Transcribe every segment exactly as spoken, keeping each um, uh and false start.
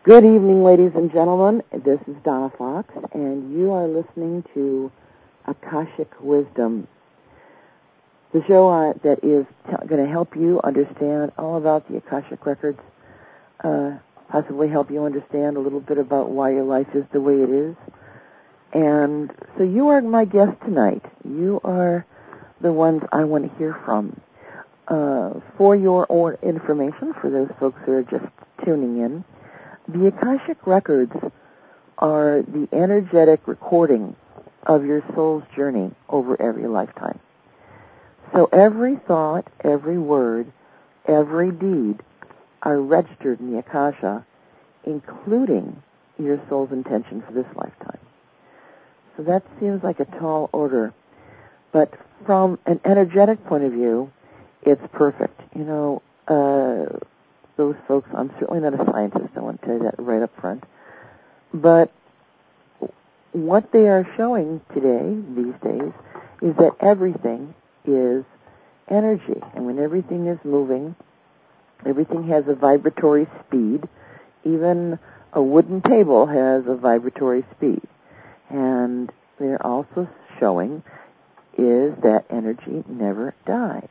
Good evening, ladies and gentlemen. This is Donna Fox, and you are listening to Akashic Wisdom, the show uh, that is t- going to help you understand all about the Akashic Records, uh, possibly help you understand a little bit about why your life is the way it is. And so you are my guest tonight. You are the ones I want to hear from. Uh, for your own information, for those folks who are just tuning in, the Akashic Records are the energetic recording of your soul's journey over every lifetime. So every thought, every word, every deed are registered in the Akasha, including your soul's intention for this lifetime. So that seems like a tall order. But from an energetic point of view, it's perfect. You know, uh, those folks, I'm certainly not a scientist, I want to tell you that right up front. But what they are showing today, these days, is that everything is energy. And when everything is moving, everything has a vibratory speed. Even a wooden table has a vibratory speed. And they're also showing is that energy never dies.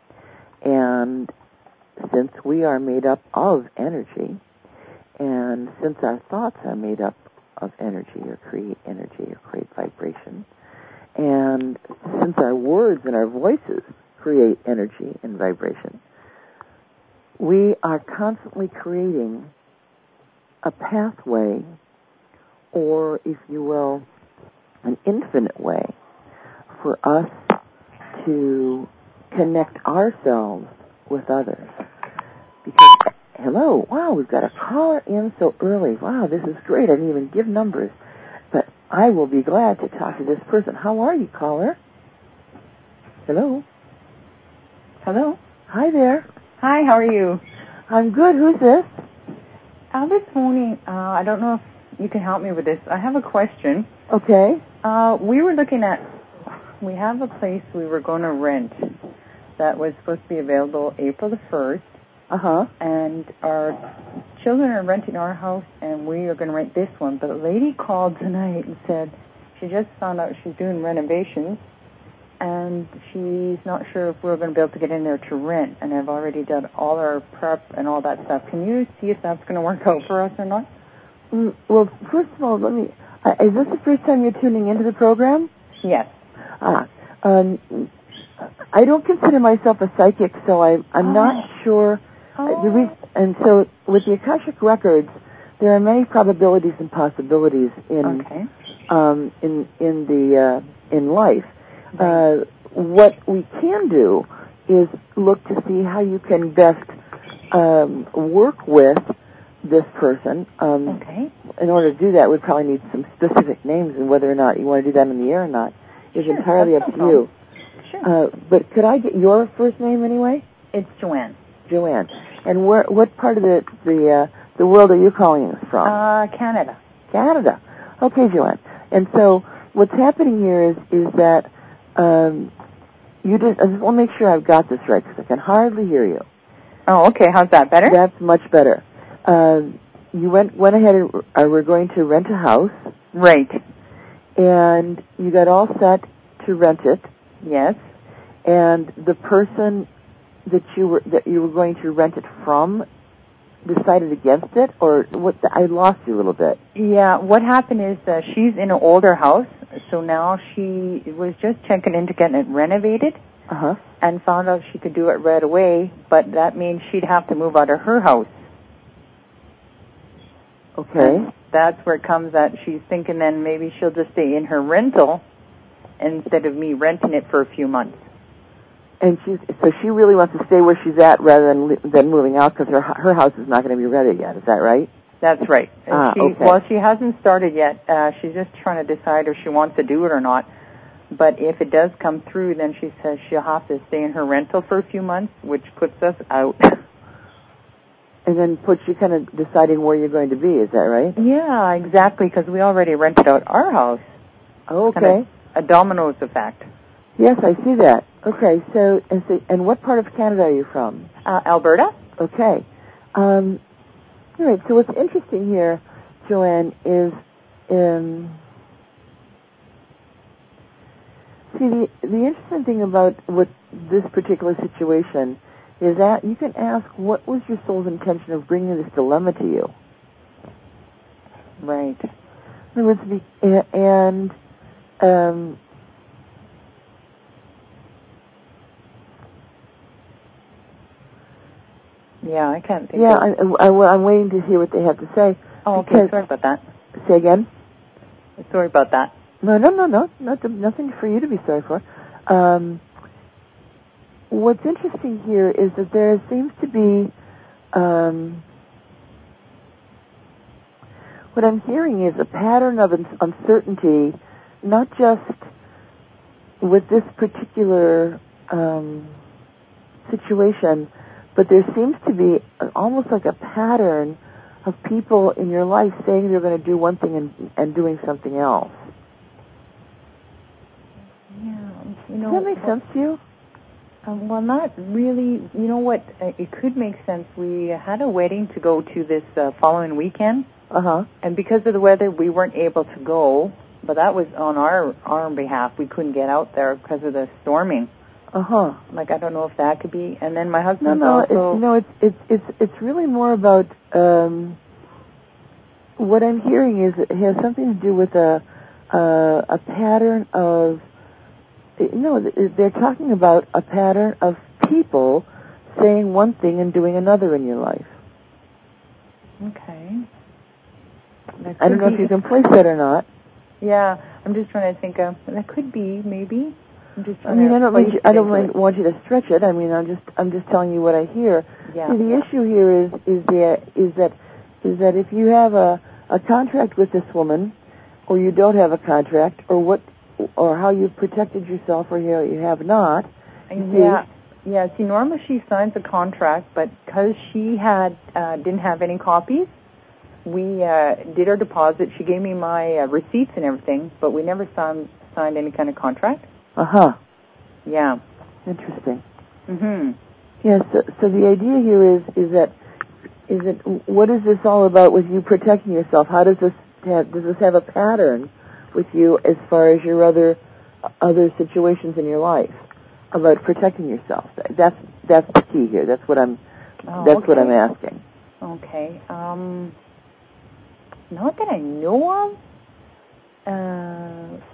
And since we are made up of energy, and since our thoughts are made up of energy or create energy or create vibration, and since our words and our voices create energy and vibration, we are constantly creating a pathway, or, if you will, an infinite way for us to connect ourselves with others. Because, hello, wow, we've got a caller in so early. Wow, this is great. I didn't even give numbers. But I will be glad to talk to this person. How are you, caller? Hello? Hello? Hi there. Hi, how are you? I'm good. Who's this? Uh, this morning, uh, I don't know if you can help me with this. I have a question. Okay. Uh, we were looking at, we have a place we were going to rent that was supposed to be available April the first. Uh-huh. And our children are renting our house, and we are going to rent this one. But a lady called tonight and said she just found out she's doing renovations, and she's not sure if we're going to be able to get in there to rent. And I've already done all our prep and all that stuff. Can you see if that's going to work out for us or not? Mm, well, first of all, let me... Uh, is this the first time you're tuning into the program? Yes. Ah. Um, I don't consider myself a psychic, so I, I'm oh. not sure... Oh. The re- and so, with the Akashic Records, there are many probabilities and possibilities in okay. um, in in the uh, in life. Right. Uh, what we can do is look to see how you can best um, work with this person. Um, okay. In order to do that, we'd probably need some specific names, and whether or not you want to do that in the air or not is sure, entirely up no to problem. you. Sure. Uh, but could I get your first name anyway? It's Joanne. Joanne. And where, what part of the the uh, the world are you calling us from? Uh, Canada. Canada. Okay, Joanne. And so what's happening here is is that um, you just. I just want to make sure I've got this right because I can hardly hear you. Oh, okay. How's that better? That's much better. Um, you went went ahead and uh, were going to rent a house. Right. And you got all set to rent it. Yes. And the person that you were that you were going to rent it from decided against it, or what? I lost you a little bit. Yeah, what happened is uh, she's in an older house, so now she was just checking into getting it renovated, uh-huh. and found out she could do it right away, but that means she'd have to move out of her house. Okay. And that's where it comes that she's thinking then maybe she'll just stay in her rental instead of me renting it for a few months. And she's so she really wants to stay where she's at rather than than moving out because her her house is not going to be ready yet. Is that right? That's right. Ah, she, okay. Well, she hasn't started yet. Uh, she's just trying to decide if she wants to do it or not. But if it does come through, then she says she'll have to stay in her rental for a few months, which puts us out. And then puts you kind of deciding where you're going to be. Is that right? Yeah, exactly, because we already rented out our house. Okay. Kind of a dominoes effect. Yes, I see that. Okay, so and, so, and what part of Canada are you from? Uh, Alberta. Okay. Um, All right, so what's interesting here, Joanne, is um, see, the, the interesting thing about what this particular situation is that you can ask, what was your soul's intention of bringing this dilemma to you? Right. In other words, the, and um, yeah, I can't think yeah, of... I, I, I'm waiting to hear what they have to say. Oh, okay, sorry about that. Say again? Sorry about that. No, no, no, no, not to, nothing for you to be sorry for. Um, what's interesting here is that there seems to be, um, what I'm hearing is a pattern of uncertainty, not just with this particular um, situation, but there seems to be almost like a pattern of people in your life saying they're going to do one thing and, and doing something else. Yeah, you know, does that make sense to you? Um, well, not really. You know what? Uh, it could make sense. We had a wedding to go to this uh, following weekend. Uh-huh. And because of the weather, we weren't able to go. But that was on our, our behalf. We couldn't get out there because of the storming. Uh-huh. Like, I don't know if that could be. And then my husband's no, no, also... It's, no, it's, it's, it's, it's really more about... Um, what I'm hearing is it has something to do with a, a, a pattern of... No, they're talking about a pattern of people saying one thing and doing another in your life. Okay. I don't know be. if you can place that or not. Yeah, I'm just trying to think of... That could be, maybe. I'm just trying I mean, to I don't mean you, I don't it. want you to stretch it. I mean, I'm just I'm just telling you what I hear. Yeah. See, the yeah. issue here is is that is that is that if you have a a contract with this woman, or you don't have a contract, or what, or how you've protected yourself, or you you have not. You yeah. See? Yeah. See, normally she signs a contract, but because she had uh, didn't have any copies, we uh, did our deposit. She gave me my uh, receipts and everything, but we never signed signed any kind of contract. Uh huh. Yeah. Interesting. Mhm. Yes. Yeah, so, so the idea here is is that is that what is this all about with you protecting yourself? How does this have, does this have a pattern with you as far as your other other situations in your life about protecting yourself? That's that's the key here. That's what I'm oh, that's okay. what I'm asking. Okay. Um. Not that I know of. Uh.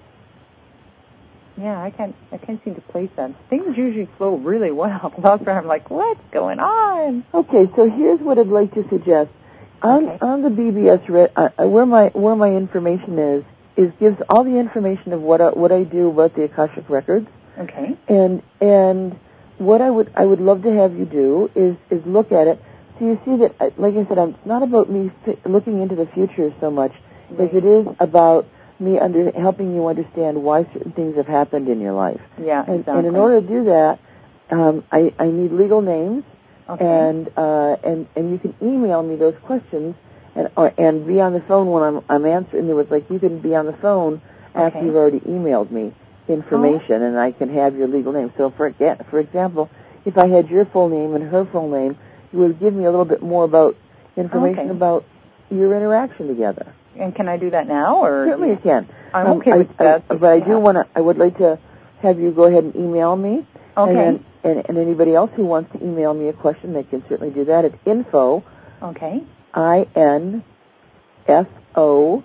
Yeah, I can't. I can't seem to place that. Things usually flow really well. That's where I'm like, what's going on? Okay, so here's what I'd like to suggest. On okay. on the B B S, re- uh, where my where my information is, is gives all the information of what I, what I do about the Akashic records. Okay. And and what I would I would love to have you do is is look at it. So you see that, like I said, it's not about me looking into the future so much right. as it is about me under helping you understand why certain things have happened in your life. Yeah, and, exactly. and in order to do that, um, I, I need legal names, okay. and uh, and and you can email me those questions, and or, and be on the phone when I'm I'm answering. In other words, like you can be on the phone after okay. you've already emailed me information, oh. and I can have your legal name. So for for example, if I had your full name and her full name, you would give me a little bit more about information okay. about your interaction together. And can I do that now, or certainly you can? I'm um, okay I, with that. I, but I do want to. I would like to have you go ahead and email me. Okay. And, then, and, and anybody else who wants to email me a question, they can certainly do that at info. Okay. I N F O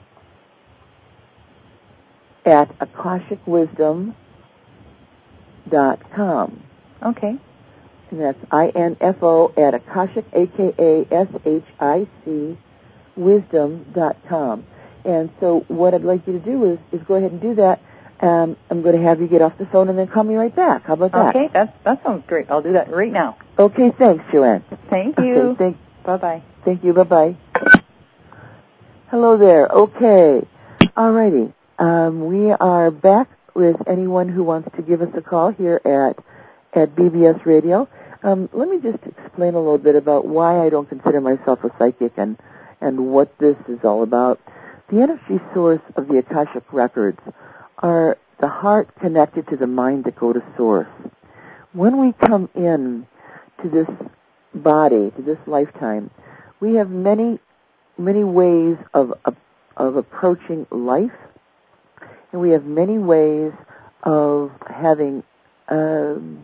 at akashic wisdom dot com. Okay. And that's I N F O at Akashic, A K A S H I C, wisdom dot com. And so what I'd like you to do is, is go ahead and do that. Um, I'm going to have you get off the phone and then call me right back. How about that? Okay, that, that sounds great. I'll do that right now. Okay, thanks, Joanne. Thank you. Okay, thank, bye-bye. Thank you, bye-bye. Hello there. Okay. All righty. Um, we are back with anyone who wants to give us a call here at, at B B S Radio. Um, let me just explain a little bit about why I don't consider myself a psychic and, and what this is all about. The energy source of the Akashic records are the heart connected to the mind that go to source. When we come in to this body, to this lifetime, we have many, many ways of, of, of approaching life, and we have many ways of having um,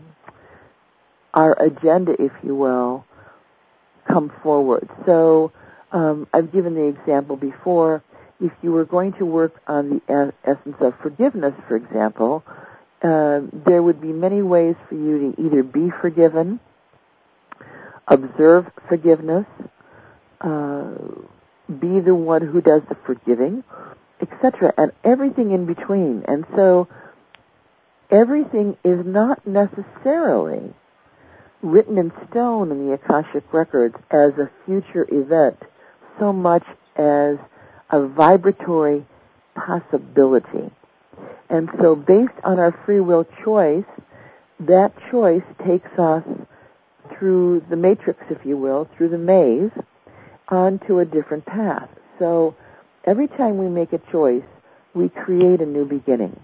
our agenda, if you will, come forward. So um, I've given the example before. If you were going to work on the essence of forgiveness, for example, uh, there would be many ways for you to either be forgiven, observe forgiveness, uh, be the one who does the forgiving, et cetera, and everything in between. And so everything is not necessarily written in stone in the Akashic Records as a future event so much as a vibratory possibility. And so based on our free will choice, that choice takes us through the matrix, if you will, through the maze, onto a different path. So every time we make a choice, we create a new beginning.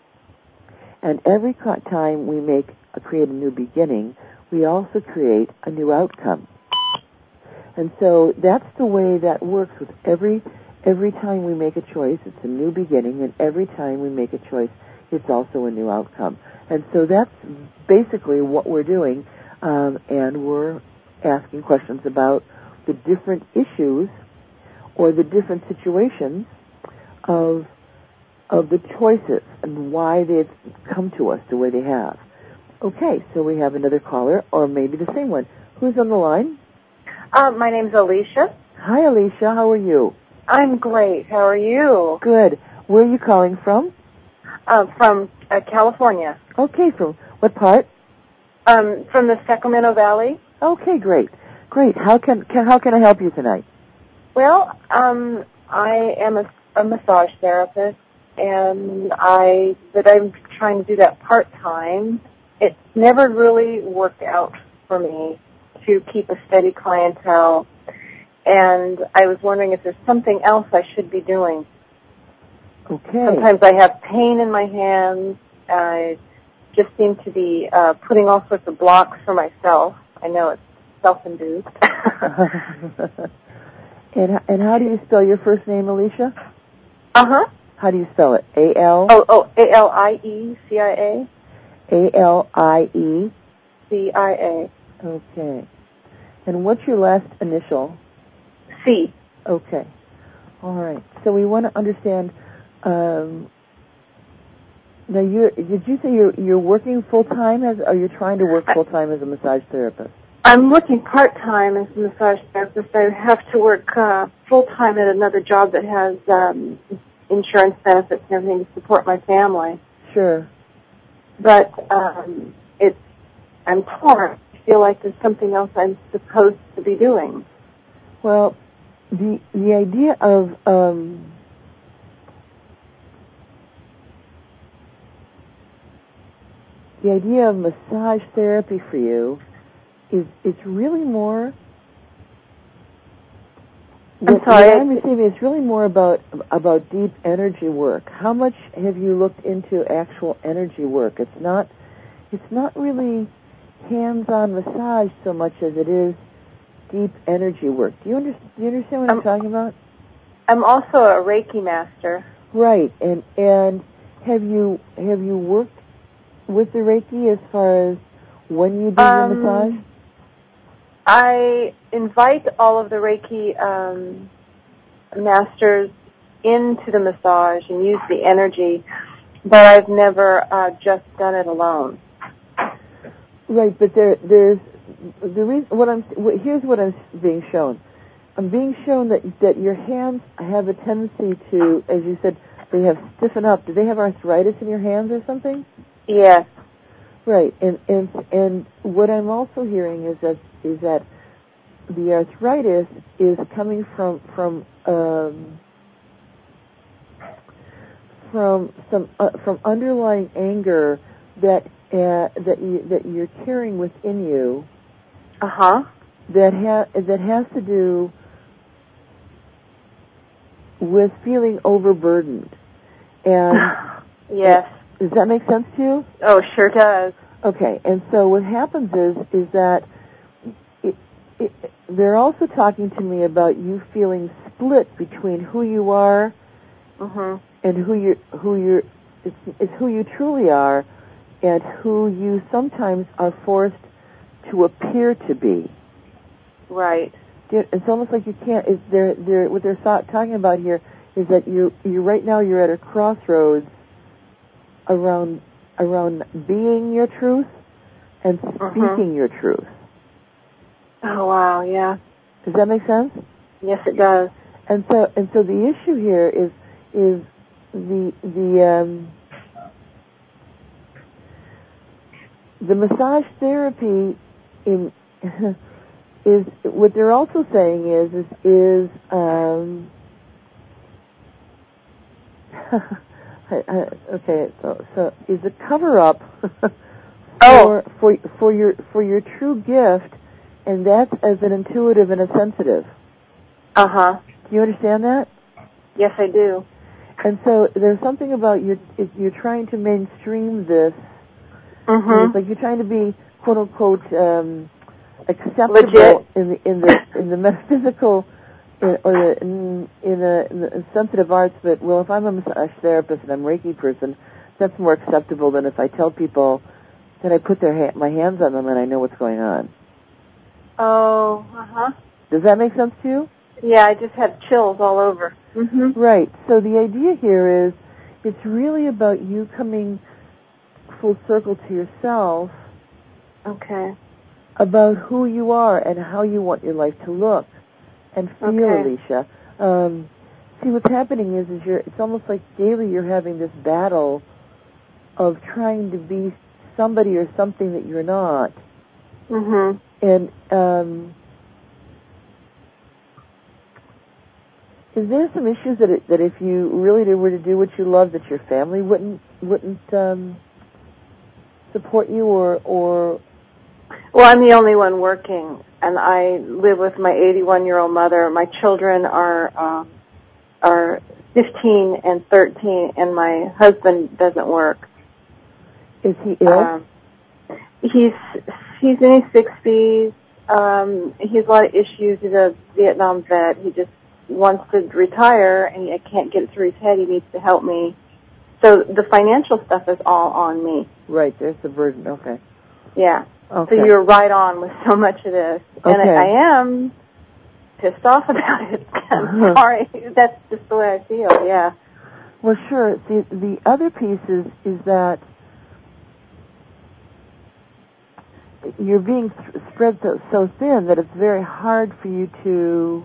And every time we make a, create a new beginning, we also create a new outcome. And so that's the way that works with every every time we make a choice, it's a new beginning, and every time we make a choice, it's also a new outcome. And so that's basically what we're doing, um, and we're asking questions about the different issues or the different situations of of the choices and why they've come to us the way they have. Okay, so we have another caller, or maybe the same one. Who's on the line? Uh, my name's Alicia. Hi, Alicia. How are you? I'm great. How are you? Good. Where are you calling from? Uh, from uh, California. Okay, from what part? Um, from the Sacramento Valley. Okay, great. Great. How can, can how can I help you tonight? Well, um, I am a, a massage therapist, and I but I'm trying to do that part time. It's never really worked out for me to keep a steady clientele, and I was wondering if there's something else I should be doing. Okay. Sometimes I have pain in my hands. I just seem to be uh, putting all sorts of blocks for myself. I know it's self-induced. and and how do you spell your first name, Alicia? Uh-huh. How do you spell it? A L? Oh, oh, A L I E C I A. A L I E? C I A. Okay. And what's your last initial? C. Okay. All right. So we want to understand, um, now you did you say you're, you're working full-time, as, or you're trying to work full-time as a massage therapist? I'm working part-time as a massage therapist. I have to work uh, full-time at another job that has um, insurance benefits and everything to support my family. Sure. But um, it's I'm torn. I feel like there's something else I'm supposed to be doing. Well, the the idea of um, the idea of massage therapy for you is it's really more. I'm What, sorry. what I'm receiving is really more about about deep energy work. How much have you looked into actual energy work? It's not it's not really hands-on massage so much as it is deep energy work. Do you understand? Do you understand what I'm, I'm talking about? I'm also a Reiki master. Right, and and have you have you worked with the Reiki as far as when you do um, your massage? I invite all of the Reiki um, masters into the massage and use the energy, but I've never uh, just done it alone. Right, but there, there's the reason. What I'm here's what I'm being shown. I'm being shown that that your hands have a tendency to, as you said, they have stiffen up. Do they have arthritis in your hands or something? Yes. Right, and and and what I'm also hearing is that is that the arthritis is coming from from um, from some uh, from underlying anger that uh, that you that you're carrying within you. Uh huh. That ha- that has to do with feeling overburdened. And yes. Does that make sense to you? Oh, sure does. Okay, and so what happens is is that it, it, they're also talking to me about you feeling split between who you are mm-hmm. and who you who you it's, it's who you truly are, and who you sometimes are forced to appear to be. Right. It's almost like you can't. Is they're, they're, what they're talking about here is that you you right now you're at a crossroads around around being your truth and speaking mm-hmm. your truth. Oh wow, yeah. Does that make sense? Yes, it does. And so and so the issue here is is the the um, the massage therapy in is what they're also saying is is is um, I, I, okay so so is a cover up for oh. for for your for your true gift, and that's as an intuitive and a sensitive. Uh huh. Do you understand that? Yes, I do. And so there's something about you. You're trying to mainstream this. Mm-hmm. It's like you're trying to be quote unquote um, acceptable Legit. in the in the in the metaphysical in, or the, in in the, in the sensitive arts. But well, if I'm a massage therapist and I'm a Reiki person, that's more acceptable than if I tell people that I put their ha- my hands on them and I know what's going on. Oh, uh huh. Does that make sense to you? Yeah, I just had chills all over. Mm-hmm. Right. So the idea here is it's really about you coming full circle to yourself. Okay. About who you are and how you want your life to look and feel, okay. Alicia. Um, see, what's happening is, is you're, it's almost like daily you're having this battle of trying to be somebody or something that you're not. Mm-hmm. And um, is there some issues that it, that if you really were to do what you love, that your family wouldn't wouldn't um, support you or or Well, I'm the only one working, and I live with my eighty-one-year-old mother. My children are um, are fifteen and thirteen, and my husband doesn't work. Is he ill? Um, he's he's in his sixties. Um, he has a lot of issues. He's a Vietnam vet. He just wants to retire, and I can't get it through his head. He needs to help me. So the financial stuff is all on me. Right, there's the burden. Okay. Yeah. Okay. So you're right on with so much of this. And okay. I, I am pissed off about it. I'm sorry. That's just the way I feel, yeah. Well, sure. The, the other piece is, is that you're being th- spread so, so thin that it's very hard for you to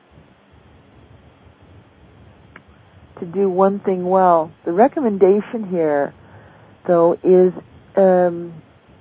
to do one thing well. The recommendation here, though, is um,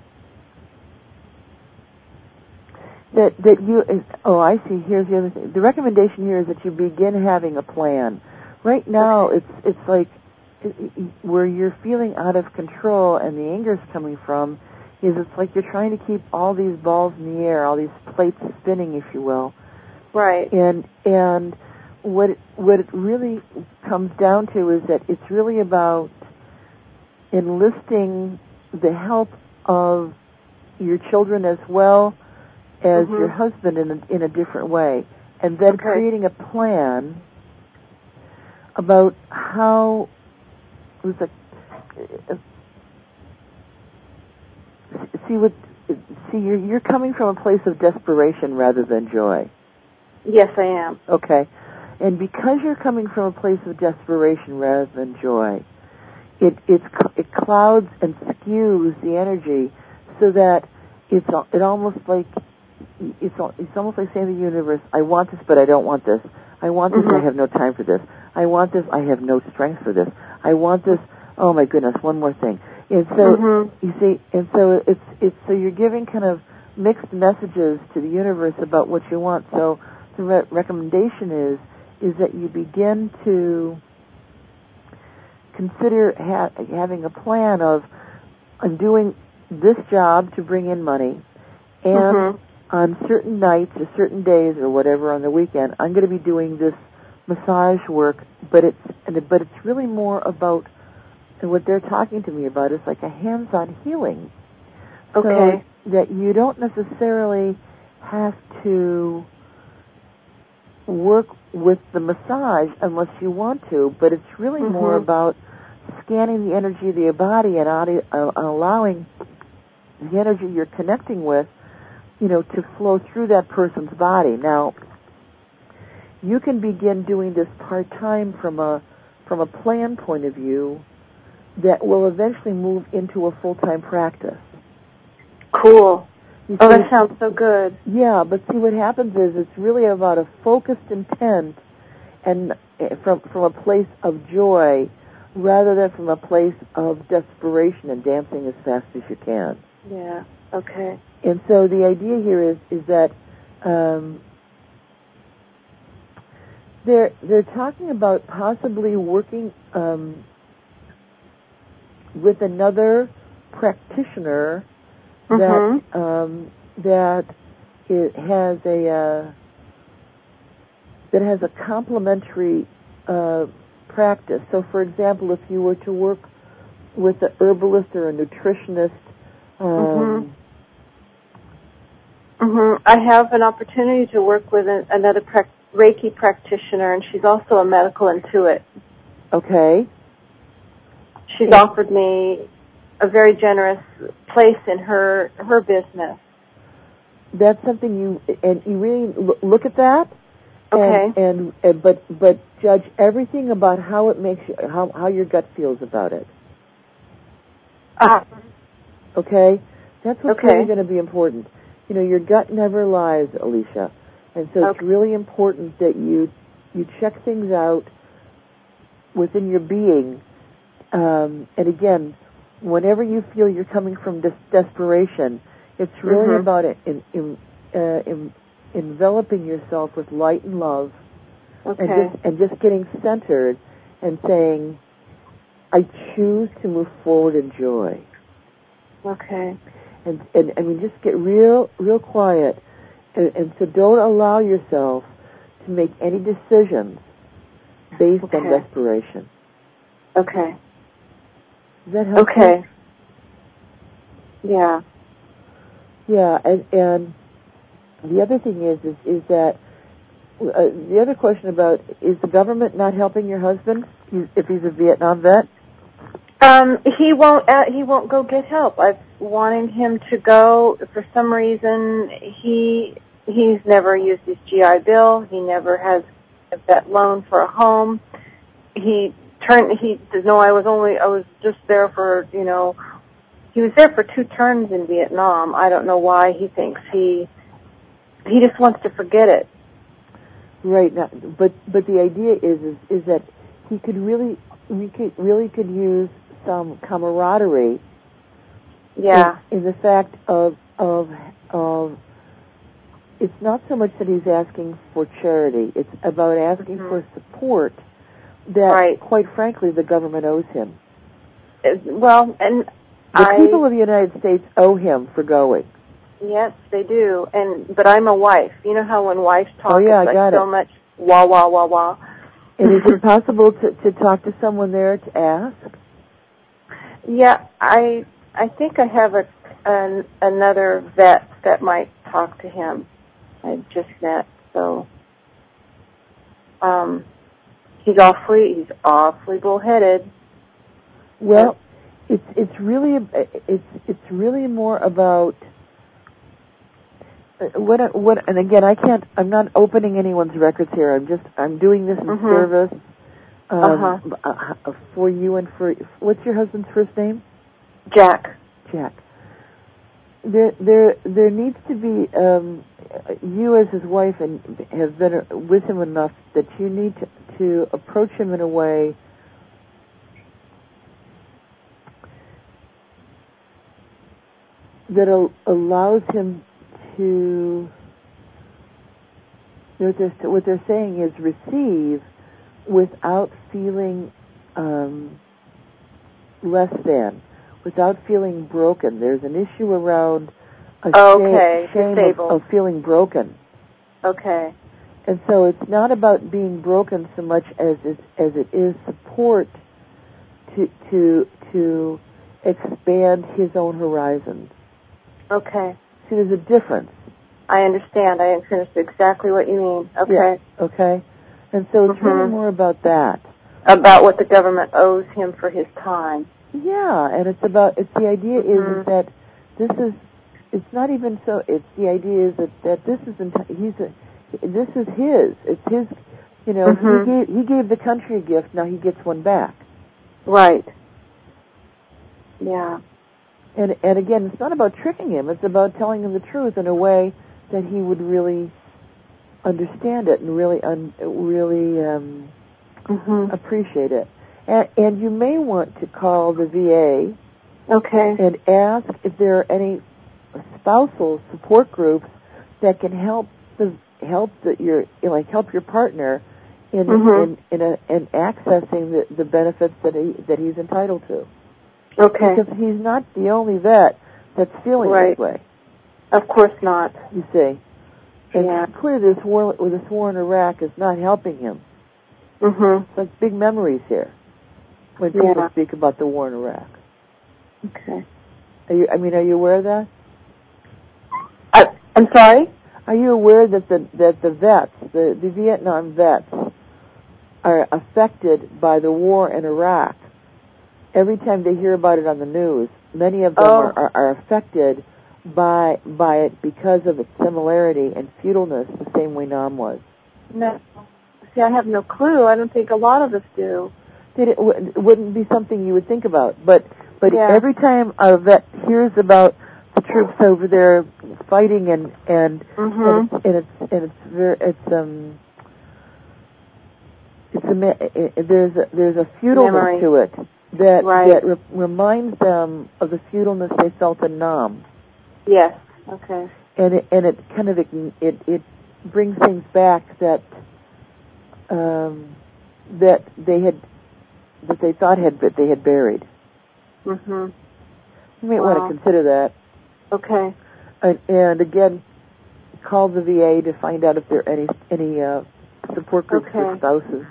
that that you. Oh, I see. Here's the other thing. The recommendation here is that you begin having a plan. Right now, okay. it's it's like it, it, where you're feeling out of control and the anger's coming from is it's like you're trying to keep all these balls in the air, all these plates spinning, if you will. Right. And and what it, what it really comes down to is that it's really about enlisting the help of your children as well as mm-hmm. your husband in a, in a different way, and then okay. creating a plan about how it was like, see what see you're you're coming from a place of desperation rather than joy. Yes, I am. Okay. And because you're coming from a place of desperation rather than joy, it it's, it clouds and skews the energy so that it's it almost like it's it's almost like saying to the universe, I want this, but I don't want this. I want this, mm-hmm. I have no time for this. I want this, I have no strength for this. I want this, oh my goodness, one more thing. And so mm-hmm. you see, and so it's it's so you're giving kind of mixed messages to the universe about what you want. So the re- recommendation is is that you begin to consider ha- having a plan of I'm doing this job to bring in money, and mm-hmm. on certain nights or certain days or whatever on the weekend, I'm going to be doing this massage work. But it's but it's really more about, and what they're talking to me about is like a hands-on healing. Okay. So that you don't necessarily have to work with the massage unless you want to, but it's really mm-hmm. more about scanning the energy of your body and audio, uh, allowing the energy you're connecting with, you know, to flow through that person's body. Now, you can begin doing this part-time from a from a plan point of view that will eventually move into a full-time practice. Cool. You oh, that sounds so good. Yeah, but see, what happens is it's really about a focused intent and from from a place of joy rather than from a place of desperation and dancing as fast as you can. Yeah, okay. And so the idea here is, is that um, they're, they're talking about possibly working um, with another practitioner that mm-hmm. um, that it has a uh, that has a complementary uh, practice. So, for example, if you were to work with an herbalist or a nutritionist, um, mm-hmm. Mm-hmm. I have an opportunity to work with an, another pra- Reiki practitioner, and she's also a medical intuit. Okay. She's yeah. offered me a very generous place in her her business. That's something you and you really look at that. Okay. And, and, and but but judge everything about how it makes you how how your gut feels about it. Uh, okay, that's what's okay. really going to be important. You know, your gut never lies, Alicia, and so okay. it's really important that you you check things out within your being. Um, and again, whenever you feel you're coming from des- desperation, it's really mm-hmm. about it in, in, uh, in enveloping yourself with light and love, okay. and just and just getting centered and saying, "I choose to move forward in joy." Okay. And and I mean, just get real real quiet, and, and so don't allow yourself to make any decisions based okay. on desperation. Okay. Does that help? Okay. You? Yeah. Yeah, and and the other thing is is, is that uh, the other question about is the government not helping your husband if he's a Vietnam vet? Um, he won't. Uh, he won't go get help. I've wanted him to go. For some reason, he he's never used his G I Bill. He never has a vet loan for a home. He turned. He says, "No, I was only. I was just there for you know." He was there for two terms in Vietnam. I don't know why he thinks he. He just wants to forget it. Right. Now, but but the idea is, is is that he could really we could really could use some camaraderie. Yeah. In, in the fact of of of it's not so much that he's asking for charity. It's about asking mm-hmm. for support that, right. quite frankly, the government owes him. Uh, well, and the I, people of the United States owe him for going. Yes, they do. And but I'm a wife. You know how when wives talk, oh, yeah, it's I got like so it. much wah wah wah wah. And is it possible to, to talk to someone there to ask? Yeah, I I think I have a an, another vet that might talk to him. I just met, so um, he's awfully he's awfully bullheaded. Well, it's it's really it's it's really more about what what and again I can't I'm not opening anyone's records here. I'm just I'm doing this in mm-hmm. service um, uh-huh. uh, for you and for what's your husband's first name? Jack. Jack. There there there needs to be um, you as his wife and have been with him enough that you need to, to approach him in a way that al- allows him to, what they're, what they're saying is receive without feeling um, less than, without feeling broken. There's an issue around a okay. shame, shame of, of feeling broken. Okay. And so it's not about being broken so much as it, as it is support to to to expand his own horizons. Okay. See, there's a difference. I understand. I understand exactly what you mean. Okay. Yeah. Okay. And so it's mm-hmm. really more about that. About what the government owes him for his time. Yeah, and it's about, it's the idea mm-hmm. is, is that this is, it's not even so, it's the idea is that, that this is, he's a, this is his, it's his, you know, mm-hmm. he gave, he gave the country a gift, now he gets one back. Right. Yeah. And, and again, it's not about tricking him, it's about telling him the truth in a way that he would really understand it and really, un, really, um, mm-hmm. appreciate it. And, and you may want to call the V A okay. and ask if there are any spousal support groups that can help the help that your like help your partner in mm-hmm. in in, a, in accessing the, the benefits that he that he's entitled to. Okay. Because he's not the only vet that's feeling right. this way. Of course not. You see, and yeah. it's clear this war this war in Iraq is not helping him. Mm-hmm. So it's big memories here when people yeah. speak about the war in Iraq. Okay. Are you, I mean, are you aware of that? I, I'm sorry? Are you aware that the that the vets, the, the Vietnam vets, are affected by the war in Iraq? Every time they hear about it on the news, many of them oh. are, are, are affected by by it because of its similarity and feudalness, the same way Nam was. No. See, I have no clue. I don't think a lot of us do. It w- wouldn't be something you would think about, but but yeah. every time a vet hears about the troops over there fighting and and, mm-hmm. and it's and it's and it's very it's um it's a it, there's a, there's a feudalness Memory. to it that right. that re- reminds them of the feudalness they felt in Nam. Yes. Okay. And it, and it kind of it it, it brings things back that um that they had that they thought had that they had buried. Mhm. You might wow. want to consider that. Okay. And, and again, call the V A to find out if there are any any uh, support groups okay. for spouses.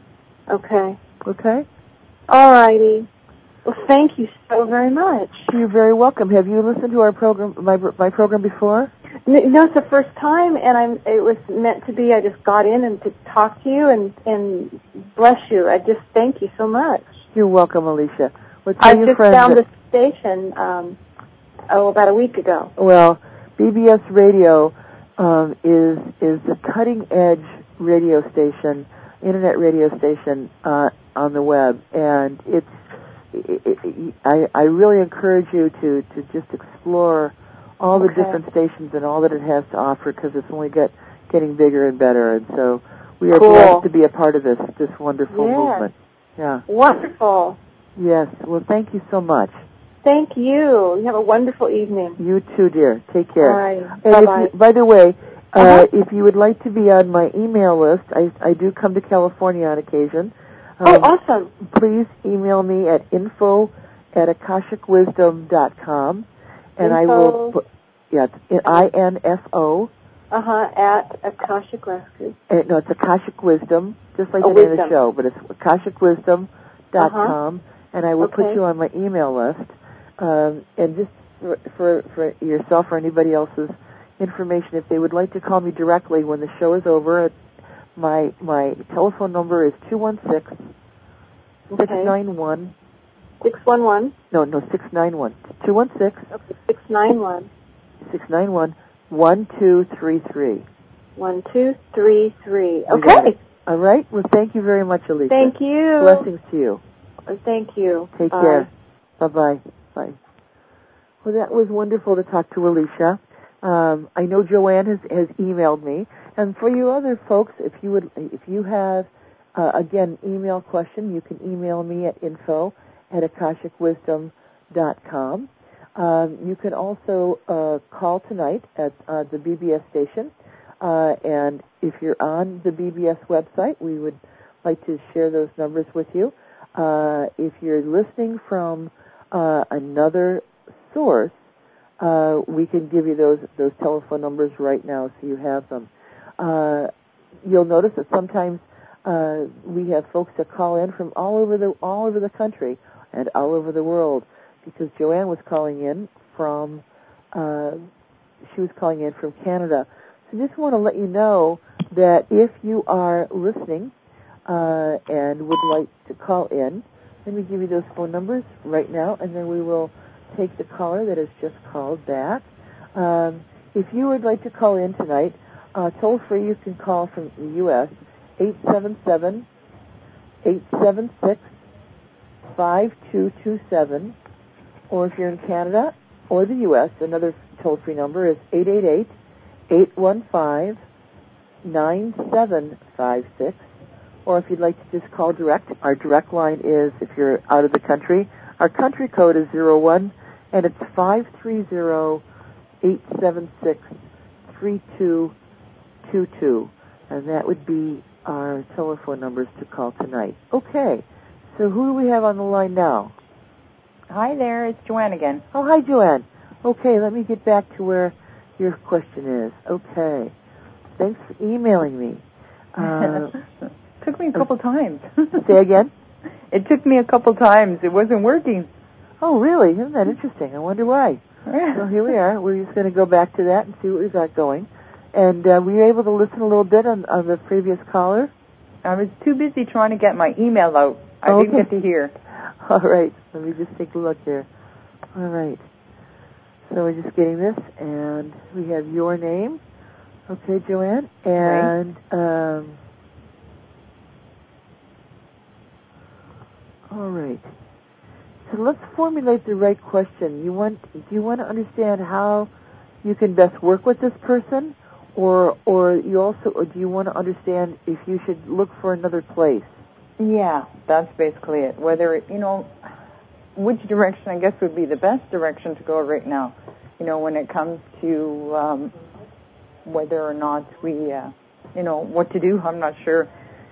Okay. Okay. All righty. Well, thank you so very much. You're very welcome. Have you listened to our program, my my program before? No, it's the first time, and I'm. It was meant to be. I just got in and to talk to you, and and bless you. I just thank you so much. You're welcome, Alicia. Well, I your just friends found that, the station um, oh about a week ago. Well, B B S Radio um, is is the cutting edge radio station, internet radio station uh, on the web, and it's. It, it, I I really encourage you to to just explore all the okay. different stations and all that it has to offer, because it's only get getting bigger and better, and so we are cool. blessed to be a part of this this wonderful yes. movement. Yeah. Wonderful. Yes. Well, thank you so much. Thank you. You have a wonderful evening. You too, dear. Take care. All right. And bye-bye. If you, by the way, uh, uh-huh. if you would like to be on my email list, I I do come to California on occasion. Um, oh, awesome. Please email me at info at akashic wisdom dot com. And info. I will put, yeah, it's I N F O. Uh-huh, at Akashic Rescue. Uh, no, it's Akashic Wisdom, just like oh, the name of wisdom. the show, but it's akashic wisdom dot com, uh-huh. and I will okay. put you on my email list. Um, and just for, for, for yourself or anybody else's information, if they would like to call me directly when the show is over, my my telephone number is two one six, six nine one. six one one? No, no, six nine one. two one six. Okay, six nine one. six nine one, one two three three. one two three three. Okay. All right. Well, thank you very much, Alicia. Thank you. Blessings to you. Thank you. Take Bye. care. Bye-bye. Bye. Well, that was wonderful to talk to Alicia. Um, I know Joanne has, has emailed me. And for you other folks, if you would, if you have, uh, again, email question, you can email me at info at akashic wisdom dot com. Um, you can also uh, call tonight at uh, the B B S station. Uh, and if you're on the B B S website, we would like to share those numbers with you. Uh, if you're listening from uh, another source, uh, we can give you those those telephone numbers right now so you have them. Uh, you'll notice that sometimes uh, we have folks that call in from all over the all over the country and all over the world, because Joanne was calling in from uh, she was calling in from Canada. So just want to let you know that if you are listening uh, and would like to call in, let me give you those phone numbers right now, and then we will take the caller that has just called back. Um, if you would like to call in tonight, uh, toll free, you can call from the U S eight seven seven, eight seven six, five two two seven, or if you're in Canada or the U S, another toll-free number is eight eight eight, eight one five, nine seven five six. Or if you'd like to just call direct, our direct line is, if you're out of the country, our country code is zero one, and it's five three zero, eight seven six, three two two two. And that would be our telephone numbers to call tonight. Okay, so who do we have on the line now? Hi there, it's Joanne again. Oh, hi, Joanne. Okay, let me get back to where your question is. Okay. Thanks for emailing me. Uh, took me a couple times. Say again? It took me a couple times. It wasn't working. Oh, really? Isn't that interesting? I wonder why. Well, here we are. We're just going to go back to that and see what we've got going. And uh, were you able to listen a little bit on, on the previous caller? I was too busy trying to get my email out. I okay. didn't get to hear. All right. Let me just take a look here. All right. So we're just getting this, and we have your name. Okay, Joanne. And, right. um, all right. So let's formulate the right question. You want, do you want to understand how you can best work with this person, or, or you also, or do you want to understand if you should look for another place? Yeah, that's basically it. Whether, you know, which direction I guess would be the best direction to go right now, you know, when it comes to um, whether or not we, uh, you know, what to do. I'm not sure.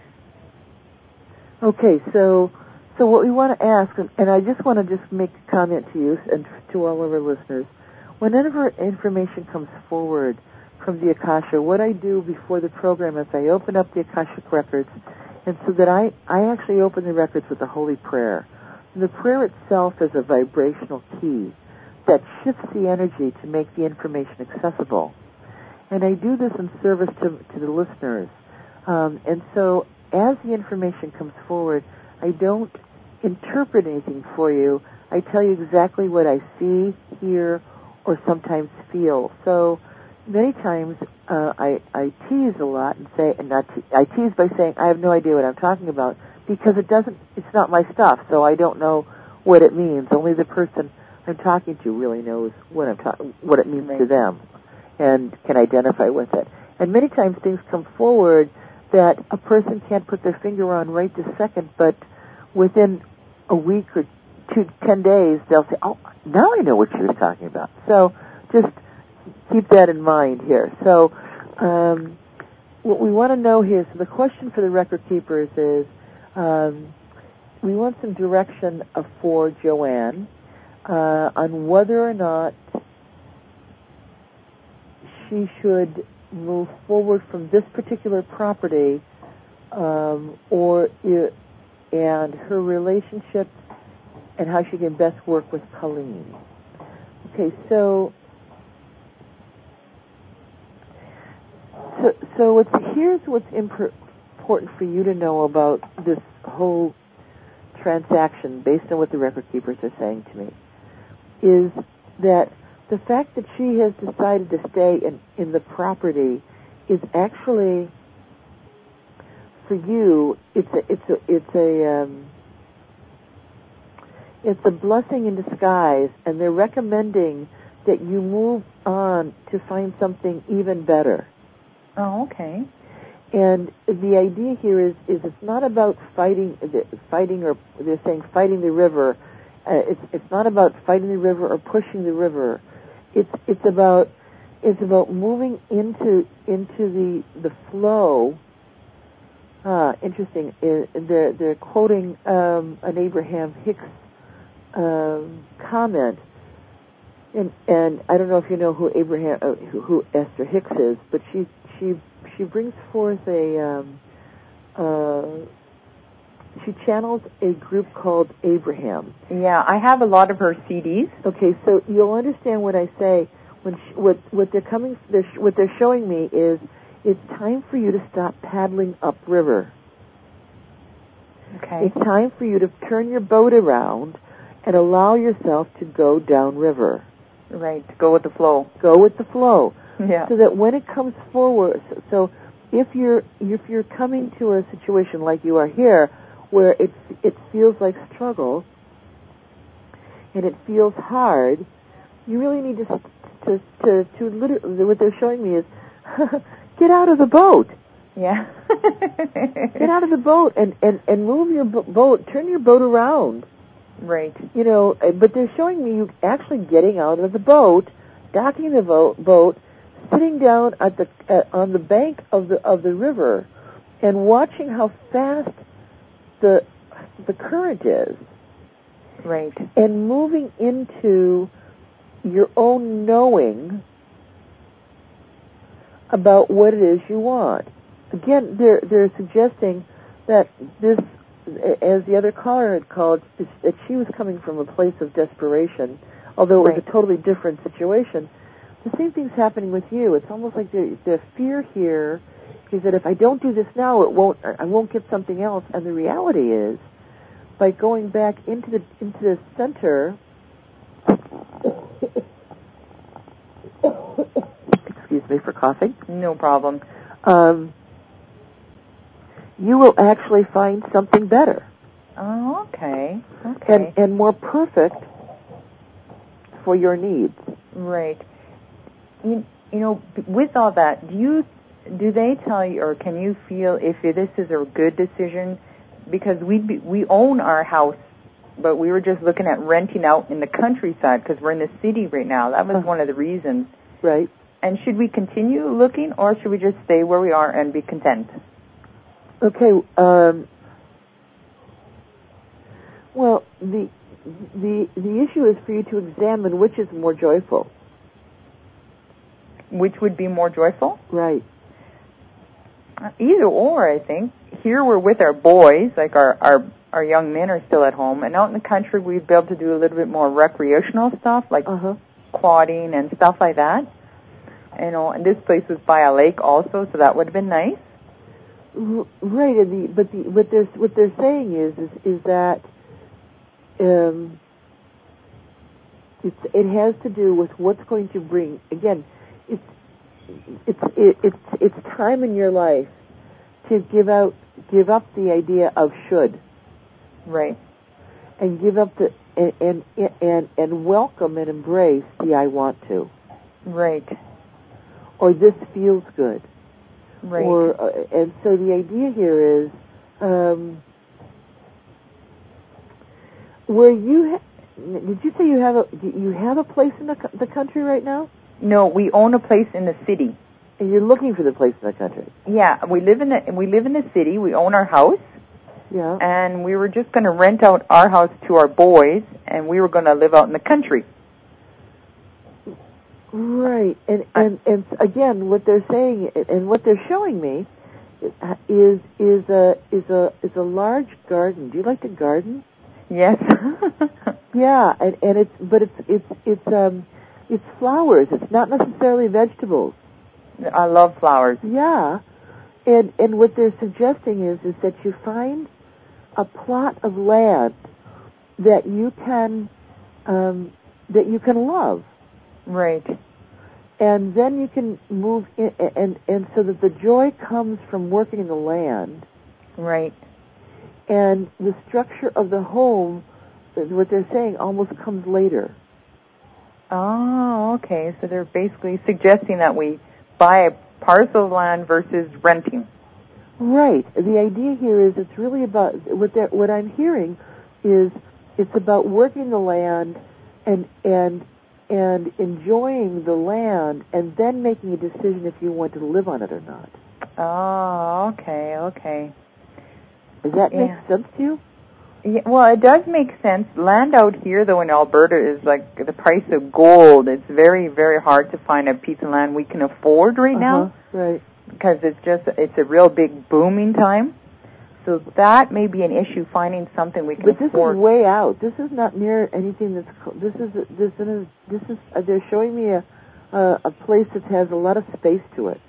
Okay, so so what we want to ask, and I just want to just make a comment to you and to all of our listeners, whenever information comes forward from the Akasha, what I do before the program is I open up the Akashic records, and so that I, I actually open the records with a holy prayer. And the prayer itself is a vibrational key that shifts the energy to make the information accessible. And I do this in service to, to the listeners. Um, and so as the information comes forward, I don't interpret anything for you. I tell you exactly what I see, hear, or sometimes feel. So many times uh, I, I tease a lot and say, and not te- I tease by saying I have no idea what I'm talking about because it doesn't, it's not my stuff, so I don't know what it means. Only the person I'm talking to really knows what I'm ta- what it means right. to them and can identify with it. And many times things come forward that a person can't put their finger on right this second, but within a week or two, ten days, they'll say, oh, now I know what she was talking about. So just keep that in mind here. So um, what we want to know here, so the question for the record keepers is, um, we want some direction uh, for Joanne uh, on whether or not she should move forward from this particular property um, or it, and her relationship and how she can best work with Colleen. Okay, so so, so what's, here's what's impor- important for you to know about this whole transaction based on what the record keepers are saying to me is that the fact that she has decided to stay in, in the property is actually, for you, it's a it's a it's a um, it's a blessing in disguise, and they're recommending that you move on to find something even better. Oh, okay. And the idea here is is it's not about fighting fighting or they're saying fighting the river. Uh, it's it's not about fighting the river or pushing the river. It's it's about it's about moving into into the the flow. Ah, interesting. Uh, they're they're quoting um, an Abraham Hicks um, comment, and and I don't know if you know who Abraham uh, who, who Esther Hicks is, but she she she brings forth a um, uh, she channels a group called Abraham. Yeah, I have a lot of her C Ds. Okay, so you'll understand what I say when sh- what what they're coming they're sh- what they're showing me is it's time for you to stop paddling upriver. Okay. It's time for you to turn your boat around and allow yourself to go downriver. Right. Go with the flow. Go with the flow. Yeah. So that when it comes forward, so, so if you're if you're coming to a situation like you are here, where it it feels like struggle and it feels hard, you really need to to to, to literally, what they're showing me is get out of the boat. Yeah. Get out of the boat and and and move your bo- boat, turn your boat around. Right. You know, but they're showing me you actually getting out of the boat, docking the boat, boat, sitting down at the uh, on the bank of the of the river, and watching how fast the the current is. Right. And moving into your own knowing about what it is you want. Again, they're they're suggesting that this, as the other caller had called, that she was coming from a place of desperation, although it was right. a totally different situation. The same thing's happening with you. It's almost like the, the fear here is that if I don't do this now, it won't. I won't get something else. And the reality is, by going back into the into the center, excuse me for coughing. No problem. Um, you will actually find something better. Oh, okay. Okay. And, and more perfect for your needs. Right. You, you know, with all that, do you, do they tell you, or can you feel if this is a good decision? Because we we own our house, but we were just looking at renting out in the countryside because we're in the city right now. That was Uh-huh. one of the reasons. Right. And should we continue looking, or should we just stay where we are and be content? Okay. Um, well, the the the issue is for you to examine which is more joyful. Which would be more joyful? Right. Uh, either or, I think. Here we're with our boys, like our, our our young men are still at home, and out in the country we'd be able to do a little bit more recreational stuff, like Uh-huh. quadding and stuff like that. You know, and this place was by a lake also, so that would have been nice. R- right. And the but the what they're what they're saying is is is that um, it's it has to do with what's going to bring. Again, it's it's it, it's it's time in your life to give out give up the idea of should. Right. And give up the and and and, and welcome and embrace the I want to. Right. Or this feels good. Right. Or uh, and so the idea here is um, where you ha- did you say you have a do you have a place in the the country right now? No, we own a place in the city. And you're looking for the place in the country. Yeah, we live in the we live in the city. We own our house. Yeah. And we were just going to rent out our house to our boys, and we were going to live out in the country. Right. And and and again, what they're saying and what they're showing me is is a is a is a large garden. Do you like to garden? Yes. Yeah, and and it's but it's it's it's um it's flowers. It's not necessarily vegetables. I love flowers. Yeah. And and what they're suggesting is is that you find a plot of land that you can um, that you can love. Right. And then you can move in, and and so that the joy comes from working in the land. Right. And the structure of the home, what they're saying, almost comes later. Oh, okay. So they're basically suggesting that we buy a parcel of land versus renting. Right. The idea here is it's really about what they're, what I'm hearing is it's about working the land and and and enjoying the land and then making a decision if you want to live on it or not. Oh, okay, okay. Does that Yeah. make sense to you? Yeah, well, it does make sense. Land out here, though, in Alberta is like the price of gold. It's very, very hard to find a piece of land we can afford right uh-huh. now. Right. Because it's just, it's a real big booming time. So that may be an issue, finding something we can But this afford. is way out. This is not near anything that's, this is, this is, this is, uh, they're showing me a, uh, a place that has a lot of space to it.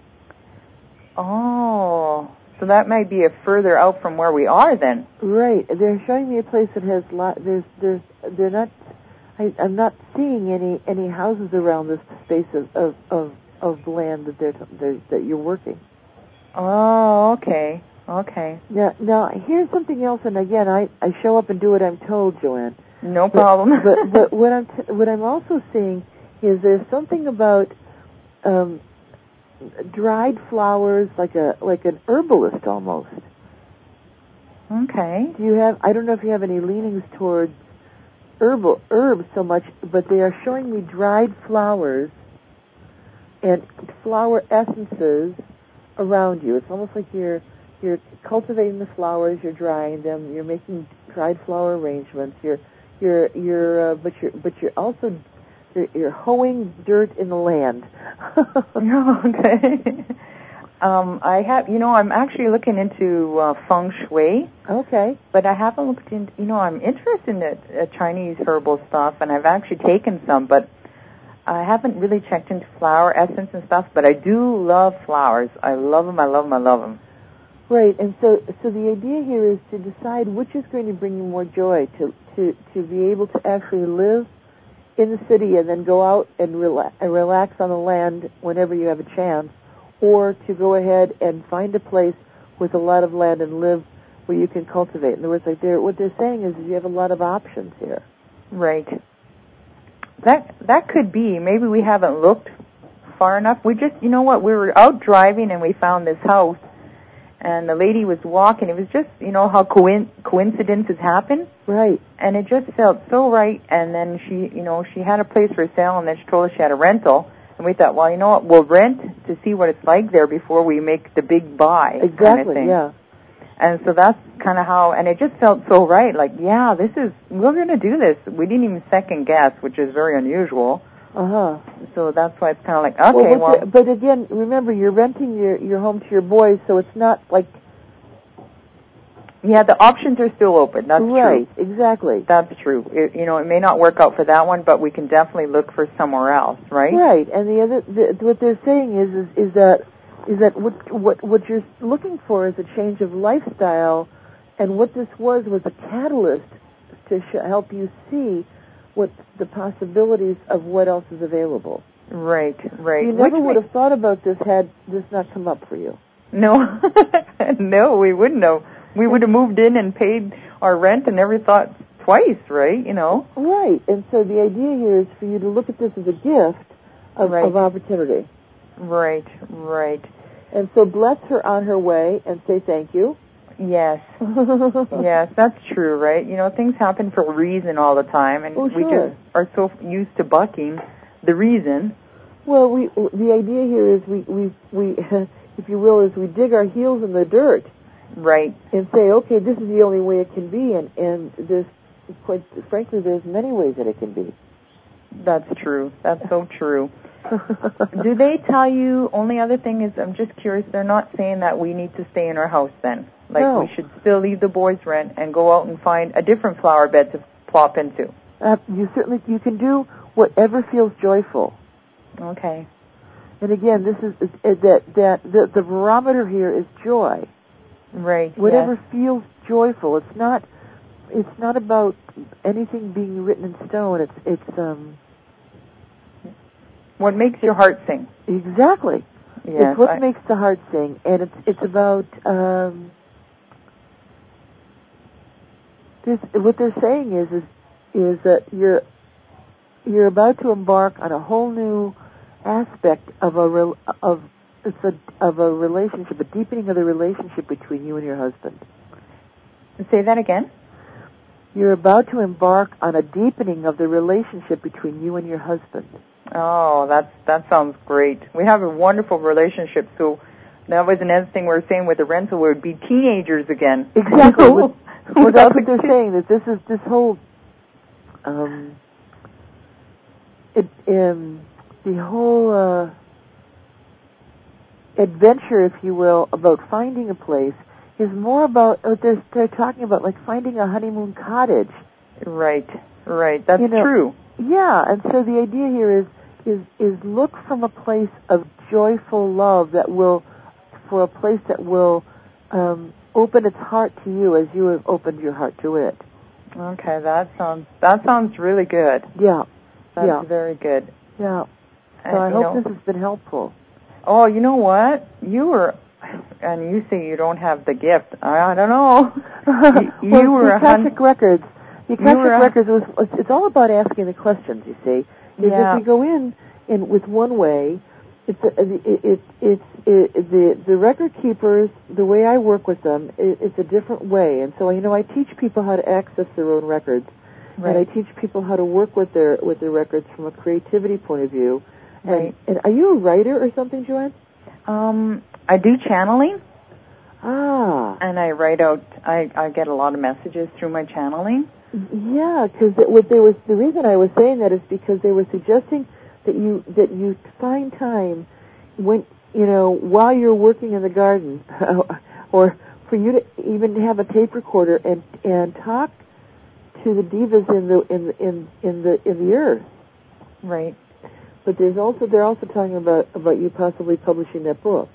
Oh, so that might be a further out from where we are then. Right. They're showing me a place that has lot. There's, there's, they're not. I, I'm not seeing any any houses around this space of of of, of land that they're, they're that you're working. Oh, okay, okay. Now, now here's something else. And again, I, I show up and do what I'm told, Joanne. No problem. but but what I'm t- what I'm also seeing is there's something about um, dried flowers, like a like an herbalist almost. Okay. Do you have? I don't know if you have any leanings towards herbal herbs so much, but they are showing me dried flowers and flower essences around you. It's almost like you're you're cultivating the flowers, you're drying them, you're making dried flower arrangements. You're you're you're uh, but you're but you're also you're, you're hoeing dirt in the land. Okay. Um, I have, you know, I'm actually looking into uh, feng shui. Okay. But I haven't looked into, you know, I'm interested in the uh, Chinese herbal stuff, and I've actually taken some, but I haven't really checked into flower essence and stuff, but I do love flowers. I love them, I love them, I love them. Right, and so so the idea here is to decide which is going to bring you more joy, to, to, to be able to actually live in the city and then go out and, rela- and relax on the land whenever you have a chance, or to go ahead and find a place with a lot of land and live where you can cultivate. In other words, like they're, what they're saying is you have a lot of options here. Right. That that could be. Maybe we haven't looked far enough. We just, you know what, we were out driving and we found this house, and the lady was walking. It was just, you know, how coin- coincidences happen. Right. And it just felt so right. And then she, you know, she had a place for sale, and then she told us she had a rental. And we thought, well, you know what, we'll rent to see what it's like there before we make the big buy. Exactly, kind of thing. yeah. And so that's kind of how, and it just felt so right. Like, yeah, this is, we're going to do this. We didn't even second guess, which is very unusual. Uh-huh. So that's why it's kind of like, okay, well. well. But again, remember, you're renting your, your home to your boys, so it's not like. Yeah, the options are still open. That's right, true. Right, exactly. That's true. It, you know, it may not work out for that one, but we can definitely look for somewhere else, right? Right, and the other, the, what they're saying is, is, is that, is that what, what, what you're looking for is a change of lifestyle, and what this was was a catalyst to sh- help you see what the possibilities of what else is available. Right, right. You never Which would may- have thought about this had this not come up for you. No, no, we wouldn't have. We would have moved in and paid our rent and never thought twice, right? You know? Right. And so the idea here is for you to look at this as a gift of, right. of opportunity. Right, right. And so bless her on her way and say thank you. Yes. Yes, that's true, right? You know, things happen for a reason all the time, and oh, we sure. just are so used to bucking the reason. Well, we the idea here is we, we, we if you will, is we dig our heels in the dirt. Right. And say, okay, this is the only way it can be, and, and there's, quite frankly, there's many ways that it can be. That's true. That's so true. Do they tell you, only other thing is, I'm just curious, they're not saying that we need to stay in our house then? Like no. we should still leave the boys' rent and go out and find a different flower bed to plop into? Uh, you certainly, you can do whatever feels joyful. Okay. And again, this is, is, is that, that the, the barometer here is joy. Right. Whatever yes. feels joyful. It's not. It's not about anything being written in stone. It's. It's. Um. What makes your heart sing? Exactly. Yes, it's what I... makes the heart sing, and it's. It's about. Um. This. What they're saying is. Is. Is that you're. You're about to embark on a whole new aspect of a. Re, of. It's a, of a relationship, a deepening of the relationship between you and your husband. Say that again? You're about to embark on a deepening of the relationship between you and your husband. Oh, that's, that sounds great. We have a wonderful relationship, so that was another thing we were saying with the rental, we would be teenagers again. Exactly. well, well, that's what they're saying, that this is this whole, um, it, um, the whole, uh, adventure, if you will, about finding a place is more about, uh, they're, they're talking about like finding a honeymoon cottage. Right, right. That's you know, true. Yeah, and so the idea here is is is look from a place of joyful love that will, for a place that will um, open its heart to you as you have opened your heart to it. Okay, that sounds that sounds really good. Yeah, that's yeah, very good. Yeah. So and, I hope know, this has been helpful. Oh, you know what? You were, and you say you don't have the gift. I, I don't know. you, well, you were the Akashic Records. The Akashic Records was. It's all about asking the questions. You see, because yeah. if we go in in with one way, it's a, it, it, it's it, the the record keepers. The way I work with them, it, it's a different way. And so you know, I teach people how to access their own records, right. and I teach people how to work with their with their records from a creativity point of view. And, right. and are you a writer or something, Joanne? Um, I do channeling. Ah. And I write out. I I get a lot of messages through my channeling. Yeah, because what they was the reason I was saying that is because they were suggesting that you that you find time when you know while you're working in the garden, or for you to even have a tape recorder and and talk to the divas in the in the, in in the in the earth. Right. But there's also they're also talking about about you possibly publishing that book.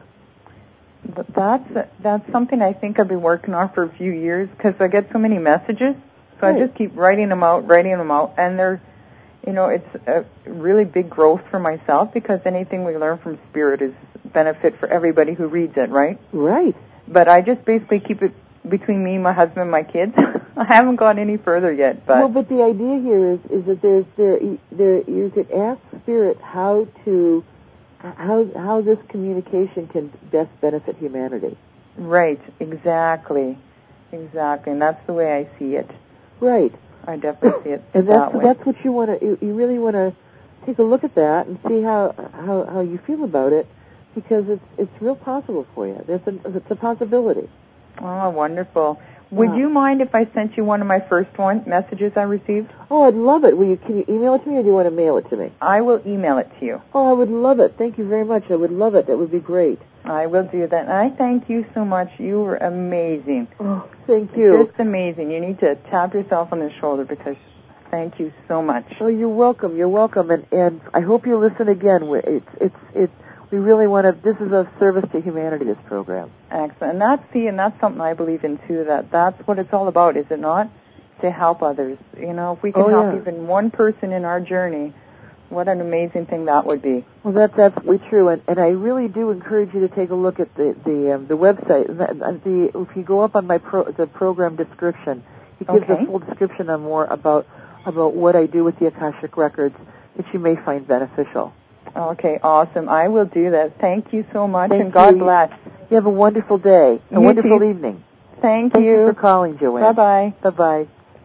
But that's that's something I think I've been working on for a few years because I get so many messages. So right. I just keep writing them out, writing them out, and they're, you know, it's a really big growth for myself because anything we learn from Spirit is benefit for everybody who reads it, right? Right. But I just basically keep it between me, my husband, and my kids. I haven't gone any further yet. But well, but the idea here is is that there's there there you could ask Spirit how to how how this communication can best benefit humanity. Right. Exactly. Exactly, and that's the way I see it. Right. I definitely see it and that that's way. that's what you want to you, you really want to take a look at that and see how, how how you feel about it, because it's it's real possible for you. There's a it's a possibility. Oh, wonderful. Would yeah. you mind if I sent you one of my first one messages I received? Oh, I'd love it. Will you can you email it to me, or do you want to mail it to me? I will email it to you. Oh, I would love it. Thank you very much. I would love it. That would be great. I will do that. And I thank you so much. You were amazing. Oh, thank you. Just amazing. You need to tap yourself on the shoulder because thank you so much. Oh, you're welcome. You're welcome. And and I hope you listen again. It's it's it's we really want to. This is a service to humanity. This program. Excellent. And that's see, and that's something I believe in too. That that's what it's all about, is it not? To help others. You know, if we can oh, help yeah. even one person in our journey, what an amazing thing that would be. Well, that's absolutely true, and, and I really do encourage you to take a look at the the um, the website. The, the if you go up on my pro, the program description, it gives okay. a full description on more about about what I do with the Akashic Records that you may find beneficial. Okay, awesome. I will do that. Thank you so much, Thank and God you. bless. You have a wonderful day, a you wonderful too. evening. Thank, Thank you. you for calling, Joanne. Bye bye. Bye bye.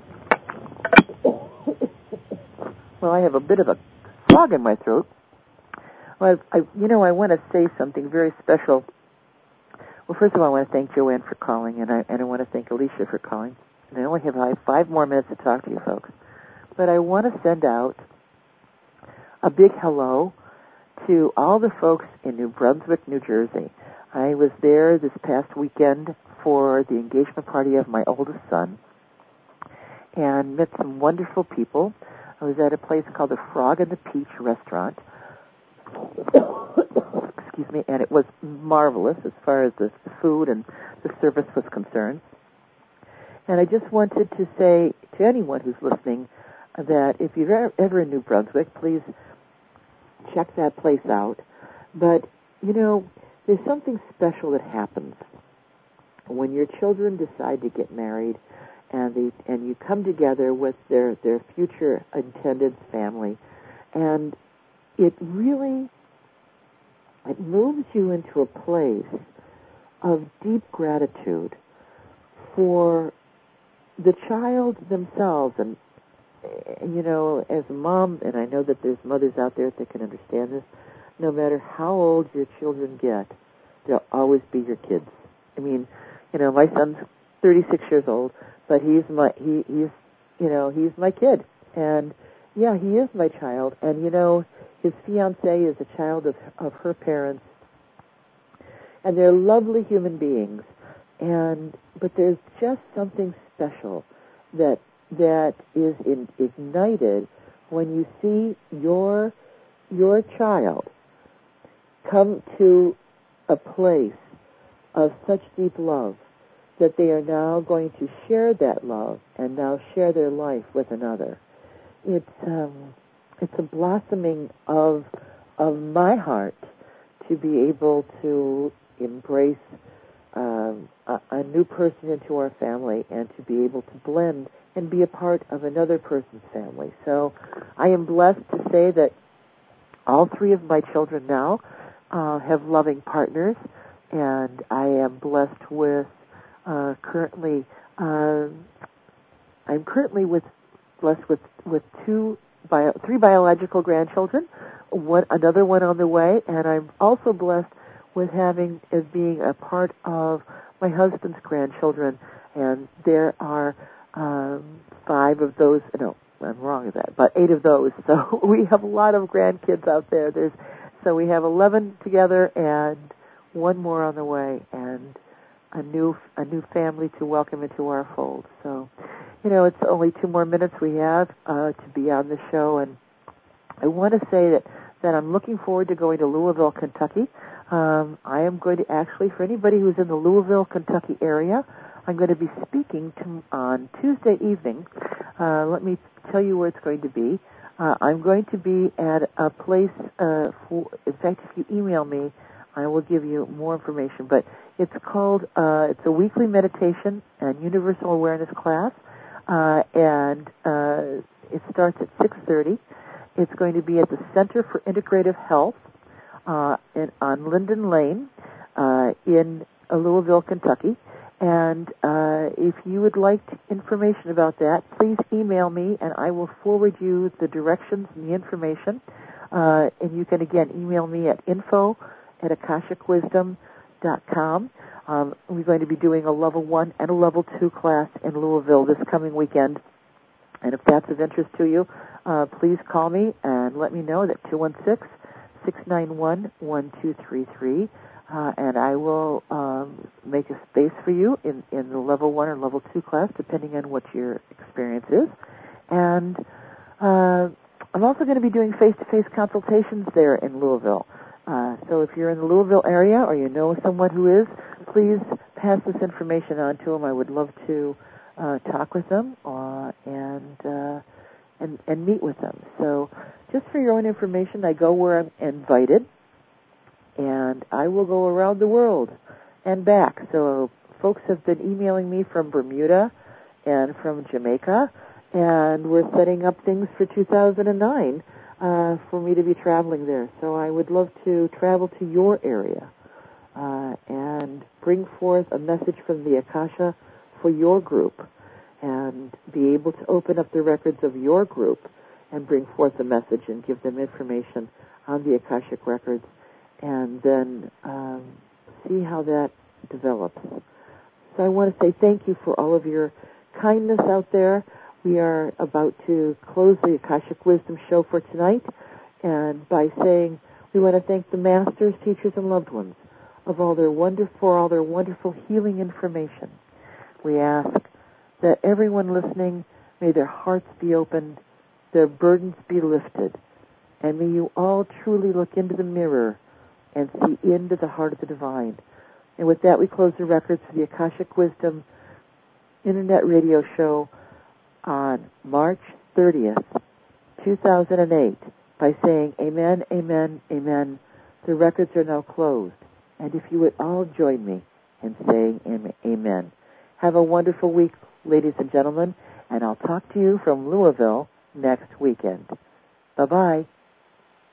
Well, I have a bit of a frog in my throat. Well, I, you know, I want to say something very special. Well, first of all, I want to thank Joanne for calling, and I and I want to thank Alicia for calling. And I only have five more minutes to talk to you folks, but I want to send out a big hello to all the folks in New Brunswick, New Jersey. I was there this past weekend for the engagement party of my oldest son, and met some wonderful people. I was at a place called the Frog and the Peach Restaurant. Excuse me, and it was marvelous as far as the food and the service was concerned. And I just wanted to say to anyone who's listening that if you're ever in New Brunswick, please check that place out. But, you know, there's something special that happens when your children decide to get married and they, and you come together with their, their future intended family, and it really, it moves you into a place of deep gratitude for the child themselves. And, you know, as a mom, and I know that there's mothers out there that can understand this, no matter how old your children get, they'll always be your kids. I mean, you know, my son's thirty-six years old, but he's my, he, he's, you know, he's my kid. And, yeah, he is my child. And, you know, his fiancée is a child of, of her parents. And they're lovely human beings. And, but there's just something special that, that is in, ignited when you see your your child come to a place of such deep love that they are now going to share that love and now share their life with another. It's um, it's a blossoming of of my heart to be able to embrace um, a, a new person into our family and to be able to blend and be a part of another person's family. So I am blessed to say that all three of my children now uh, have loving partners, and I am blessed with uh, currently. Uh, I'm currently with blessed with with two, bio, three biological grandchildren, one another one on the way, and I'm also blessed with having as being a part of my husband's grandchildren, and there are um, five of those. No, I'm wrong with that, but eight of those. So we have a lot of grandkids out there. There's so we have eleven together and one more on the way, and a new a new family to welcome into our fold. So, you know, it's only two more minutes we have uh, to be on the show, and I want to say that, that I'm looking forward to going to Louisville, Kentucky. Um, I am going to actually, for anybody who's in the Louisville, Kentucky area, I'm going to be speaking to, on Tuesday evening. Uh, let me tell you where it's going to be. Uh, I'm going to be at a place, uh, for, in fact, if you email me, I will give you more information, but it's called, uh, it's a weekly meditation and universal awareness class, uh, and uh, it starts at six thirty. It's going to be at the Center for Integrative Health uh, in, on Linden Lane uh, in Louisville, Kentucky. And uh, if you would like information about that, please email me, and I will forward you the directions and the information. Uh, and you can, again, email me at info at akashic wisdom dot com. Um, we're going to be doing a level one and a level two class in Louisville this coming weekend. And if that's of interest to you, uh, please call me and let me know at two one six, six nine one, one two three three. Uh, and I will um, make a space for you in, in the level one or level two class, depending on what your experience is. And uh, I'm also going to be doing face-to-face consultations there in Louisville. Uh, so if you're in the Louisville area or you know someone who is, please pass this information on to them. I would love to uh, talk with them uh, and, uh, and and meet with them. So just for your own information, I go where I'm invited, and I will go around the world and back. So folks have been emailing me from Bermuda and from Jamaica, and we're setting up things for two thousand nine. Uh, for me to be traveling there. So I would love to travel to your area uh, and bring forth a message from the Akasha for your group and be able to open up the records of your group and bring forth a message and give them information on the Akashic records and then um, see how that develops. So I want to say thank you for all of your kindness out there. We are about to close the Akashic Wisdom show for tonight, and by saying we want to thank the masters, teachers, and loved ones of all their wonderful, for all their wonderful healing information. We ask that everyone listening, may their hearts be opened, their burdens be lifted, and may you all truly look into the mirror and see into the heart of the divine. And with that, we close the records for the Akashic Wisdom Internet Radio Show on March thirtieth, two thousand eight, by saying amen, amen, amen. The records are now closed. And if you would all join me in saying amen. Have a wonderful week, ladies and gentlemen, and I'll talk to you from Louisville next weekend. Bye-bye.